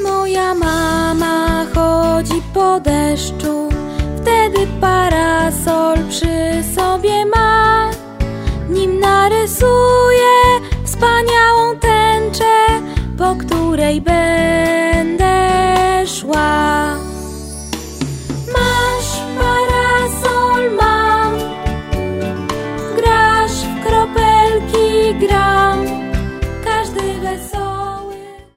Moja mama chodzi po deszczu, wtedy parasol przy sobie ma. Nim narysuje wspaniałą tęczę, po której będzie